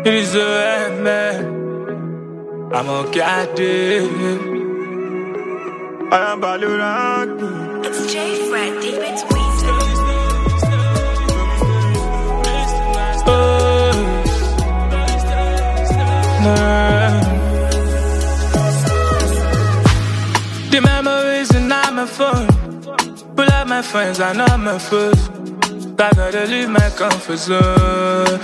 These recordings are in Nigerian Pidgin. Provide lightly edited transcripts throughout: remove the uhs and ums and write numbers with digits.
It is a man. I'm okay at it. I am Balurant. It's J Fred, deep into Weezy. The memories in my phone. Pull up my friends, I know my foes. I gotta leave my comfort zone.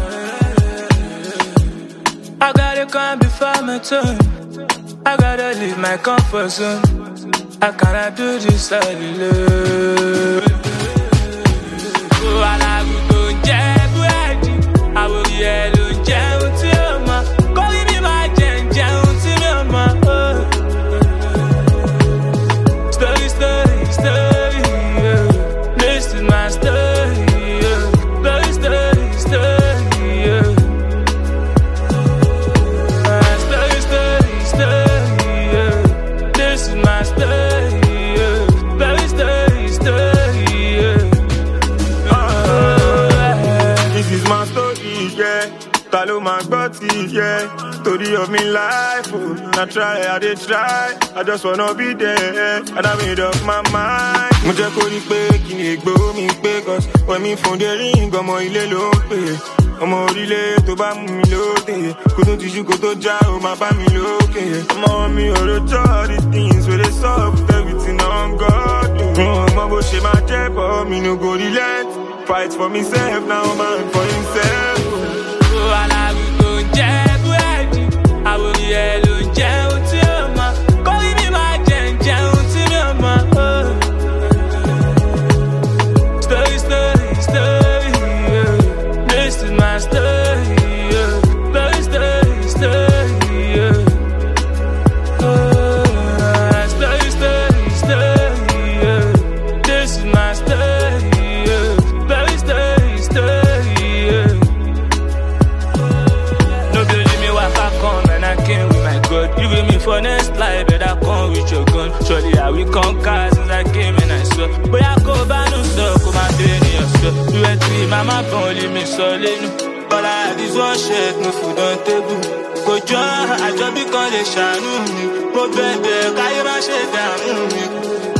I gotta come before my turn. I gotta leave my comfort zone. I cannot do this alone. Oh, I like to jab ready. I will yell jam to ma. Call me my jam to ma. Story, story, story. This is my story. Story, story, story. Story, story, story. This is my story. Story, story, story. This is my story, yeah. Talo my body, yeah. Story of me life, oh. I try, I did try. I just wanna be there, and I made up my mind. Mo jẹ́ kó rí pé kí ni ègbó mi pé, cause when mi phone dey ring, ọmọ ilé ló ń pè. Ọmọ orílẹ̀ tó bá mú mi lóde, kó tó tijú kó tó já, ó máa bá mi lókè. Ọmọ mi ò rojọ́ the things wey dey sup, everything on God. Ọmọ bó ṣe máa jẹ́ bọ́, mi no go relent. Fight for myself, now man for himself. Oh, I like to jab ready. I will yell jam to ma. Call me my jam to ma. Story, story, story. This is my story. Story, story, story. Story, story, story. This is my story. Story, story, story. No believe me, why I come and I came with my God. You with me for next life, but I come with your gun. Surely I will conquer since I came and I saw. But I go back no stuff, come and train your stuff. You went to mama, don't leave me solid. But I had this one shirt, no food on table. Go join, I just because they shine me. Go baby, can you my shit down?